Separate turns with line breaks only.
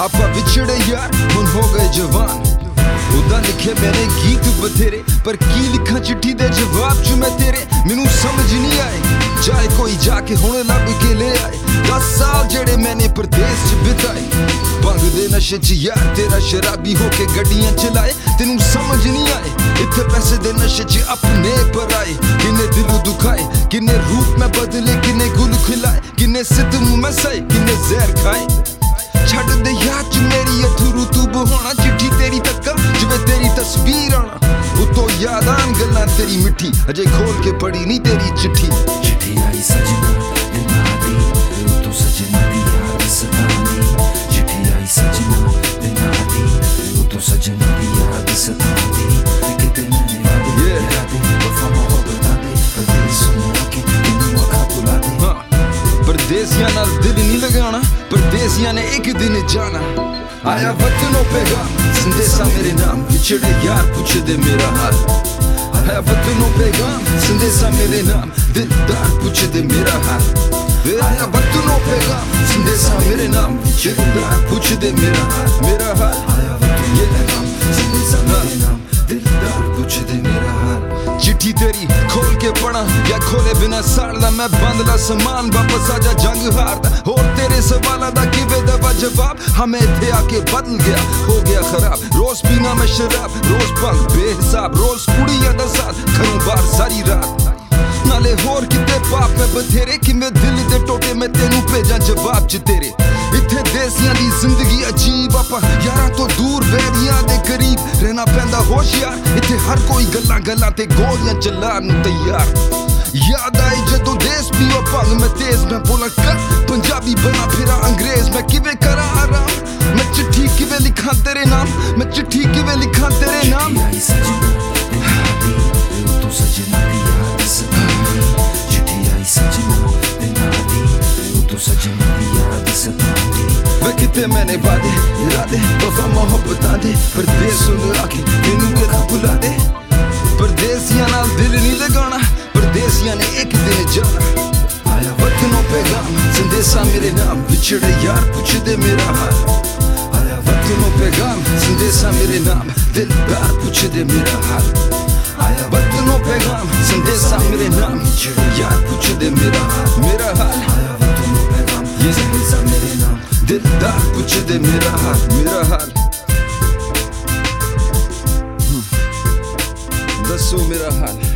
आपा विछड़े यार हुन हो गए जवान। उदा लिखे मैंने गीत बथेरे पर की लिखा चिट्ठी दे जवाब च मैं तेरे मैनू समझ नहीं आए। चाहे कोई जाके हुण लब के ले आए 10 साल जेड़े मैंने परदेस च बिताए। भंग दे नशे च यार तेरा शराबी होके गड्डियां चलाए तेनू समझ नहीं आए। इत्थे पैसे दे नशे च अपने पर आए किन्ने दिल दुखाए किन्ने रूप में बदले किन्ने गुल खिलाए किन्ने सितम में सहे किन्ने जहर खाए। छड़ दे याद च मेरी अथरू तू बहाना चिट्ठी तेरी तक्का जिवें तेरी तस्वीर आना उतो याद आन गल्लां तेरी मिठी अजे खोल के पढ़ी नहीं तेरी चिट्ठी।
चिट्ठी आई सजना दिना दी उतो सजना दी याद सतानी। चिट्ठी आई सजना दिना दी उतो सजना दी याद सतानी। किते मैंने वादे यादें वफा मोहब्बत दे परदेस सुना के तेनू अखा बुला दे।
परदेसियां नाल दिल नहीं लगाना परदेसियां ने एक दिन जाना। आया वतनों पैगाम संदेशा मेरे नाम बिछड़े यार पूछ दे मेरा हाल। आया वतनों पैगाम संदेशा मेरे नाम दिलदार पूछ दे मेरा हाल। आया वतनों पैगाम संदेशा मेरे नाम दिलदार पूछ दे मेरा हाल। आया वतनों पैगाम संदेशा मेरे नाम दिलदार पूछ दे मेरा हाल। चिट्ठी तेरी खोल के पढ़ा या खोले बिना साड़दा मैं बंदला समान वापस आजा जंग हारदा। होर तेरे सवालों दा किवे दवा जवाब हमें इत्थे आके बदल गया हो गया खराब। रोज पीना मैं शराब रोज भंग बेहिसाब रोज कुड़ियां दा साथ घरों बाहर सारी रात। नाले होर किते पाप मैं बथेरे कि मैं दिल दे टोटे मैं तेनू भेजा जवाब च तेरे। इत्थे देसियां दी जिंदगी अजीब आपा यारां तो दूर वैरियां दे करीब रहना पैंदा होशियार। इत्थे हर कोई गल्लां गल्लां ते गोलियां चलान नूं तैयार। याद आई जदों देश पियो भंग मैं तेज मैं बोला कर पंजाबी बना फिरा अंग्रेज मैं किवें करा आराम। मैं चिट्ठी किवें लिखां तेरे नाम मैं चिट्ठी किवें लिखां तेरे नाम।
चिट्ठी आई सजना दिना दी उतो सजना दी याद सतानी। चिट्ठी आई सजना दिना दी उतो सजना दी याद सतानी।
वे किते मैंने वादे इरादे वफा मोहब्बतां दे परदेस सुन आके तेनू अखा बुला दे। परदेसियां नाल दिल नहीं लगाना परदेसियां ने एक दिन जाना। आया वतनों पैगाम संदेशा मेरे नाम बिछड़े यार पूछ दे मेरा हाल। आया वतनों पैगाम संदेशा मेरे नाम दिलदार पूछ दे मेरा हाल। आया वतनों पैगाम संदेशा मेरे नाम बिछड़े यार पूछ दे मेरा हाल।
आया वतनों पैगाम संदेशा मेरे नाम
दिलदार पूछ दे मेरा हाल। दसो मेरा हाल।